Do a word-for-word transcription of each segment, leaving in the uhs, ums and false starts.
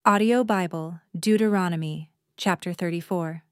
Audio Bible, Deuteronomy, chapter thirty-four.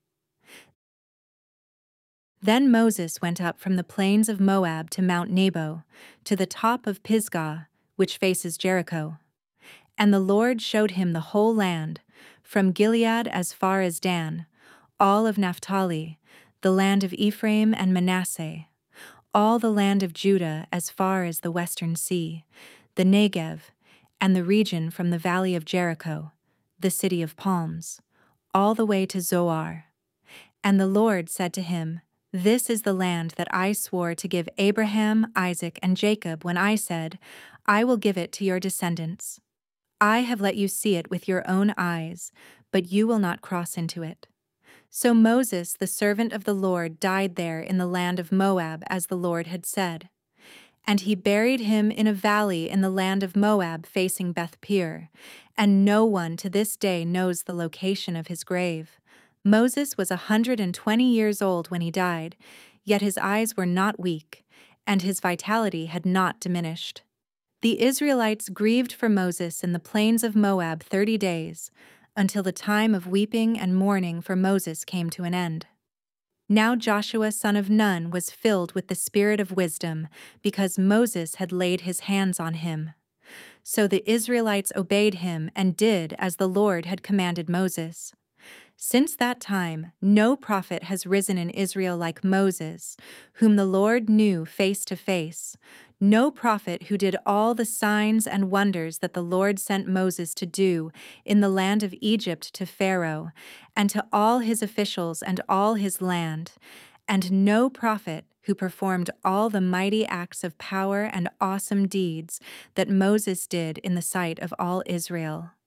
Then Moses went up from the plains of Moab to Mount Nebo, to the top of Pisgah, which faces Jericho. And the Lord showed him the whole land, from Gilead as far as Dan, all of Naphtali, the land of Ephraim and Manasseh, all the land of Judah as far as the western sea, the Negev, and the region from the valley of Jericho, the city of palms, all the way to Zoar. And the Lord said to him, "This is the land that I swore to give Abraham, Isaac, and Jacob when I said, I will give it to your descendants. I have let you see it with your own eyes, but you will not cross into it." So Moses, the servant of the Lord, died there in the land of Moab as the Lord had said. And he buried him in a valley in the land of Moab facing Beth-peor, and no one to this day knows the location of his grave. Moses was a hundred and twenty years old when he died, yet his eyes were not weak, and his vitality had not diminished. The Israelites grieved for Moses in the plains of Moab thirty days, until the time of weeping and mourning for Moses came to an end. Now Joshua son of Nun was filled with the spirit of wisdom, because Moses had laid his hands on him. So the Israelites obeyed him and did as the Lord had commanded Moses. Since that time, no prophet has risen in Israel like Moses, whom the Lord knew face to face, no prophet who did all the signs and wonders that the Lord sent Moses to do in the land of Egypt to Pharaoh, and to all his officials and all his land, and no prophet who performed all the mighty acts of power and awesome deeds that Moses did in the sight of all Israel.